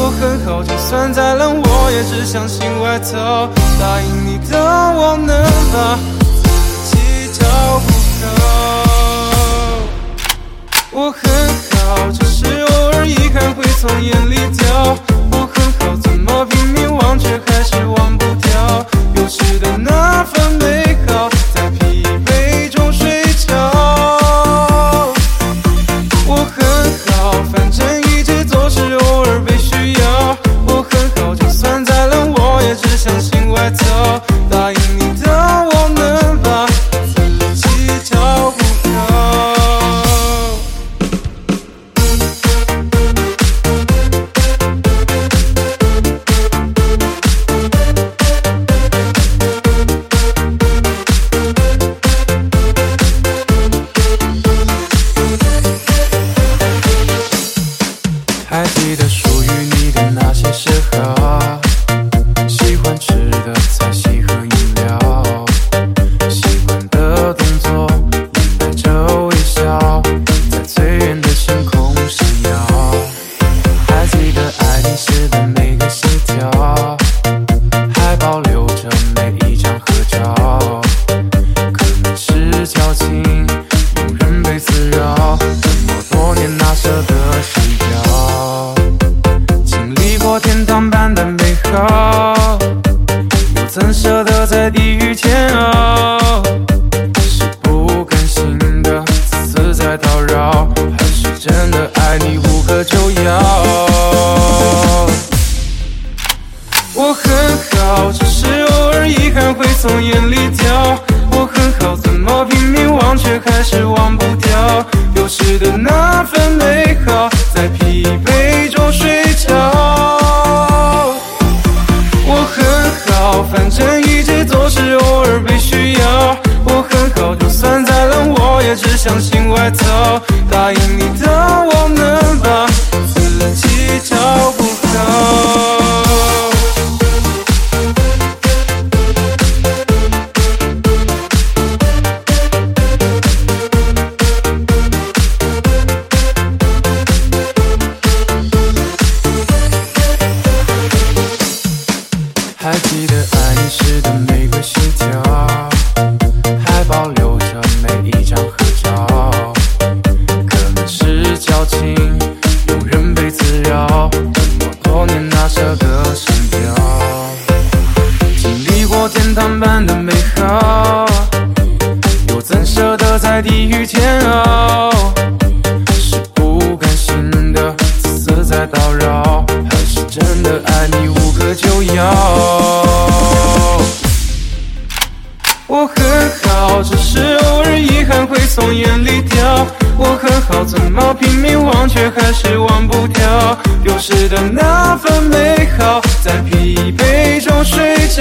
我很好，就算再冷，我也只相信外头。答应你的，我能把自己照顾好。我很好，只是偶尔遗憾会从眼里掉。我很好，怎么拼命忘却还是忘不掉丢失的那份美好，在疲惫中睡着。我很好，反正一直都是偶尔被需要。我很好，就算再冷，我也只相信外头。答应你的，我能把自己照顾好。还记得属于你的那些时候，喜欢吃的菜系和饮料，习惯的动作掩盖着微笑，在最远的星空闪耀。还记得爱你时的每个心跳，还保留着每一张合照。可能是矫情，有人被刺扰，这么多年哪舍得睡觉。经历过天堂般的美好，又怎舍得在地狱煎熬？是不甘心的自私在叨扰，还是真的爱你无可救药？我很好，只是偶尔遗憾会从眼里掉。我很好，怎么拼命忘却还是忘不掉丢失的那份美好，在疲惫中睡着。我很好，反正一直都是偶尔被需要。我很好，就算再冷，我也只相信外头。答应你的，我能把自己照顾好。还记得爱你时的每个心跳，还保留着每一张合照。可能是矫情，有人被滋扰，这么多年哪舍得删掉？经历过天堂般的美好，又怎舍得在地狱煎熬？是不甘心的自私在叨扰，还是真的爱你无可救药？我很好，只是偶尔遗憾会从眼里掉。我很好，怎么拼命忘却还是忘不掉丢失的那份美好，在疲惫中睡着。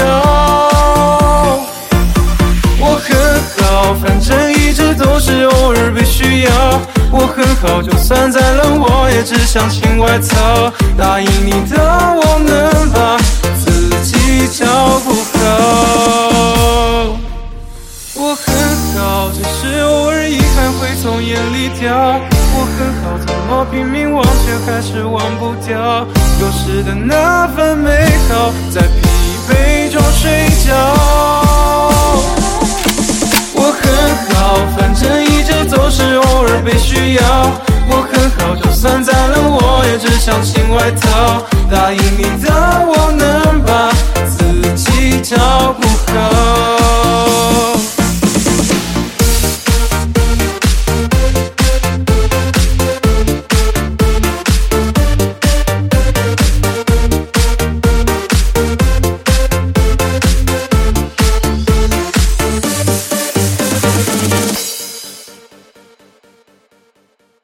我很好，反正一直都是偶尔被需要。我很好，就算再冷，我也只相信外头。答应你的，我能把自己照顾好。我很好，只是偶尔遗憾会从眼里掉。我很好，怎么拼命忘却还是忘不掉丢失的那份美好，在疲惫中睡觉。我很好，反正一直都是偶尔被需要。我很好，就算再冷，我也只相信外头。答应你的，我能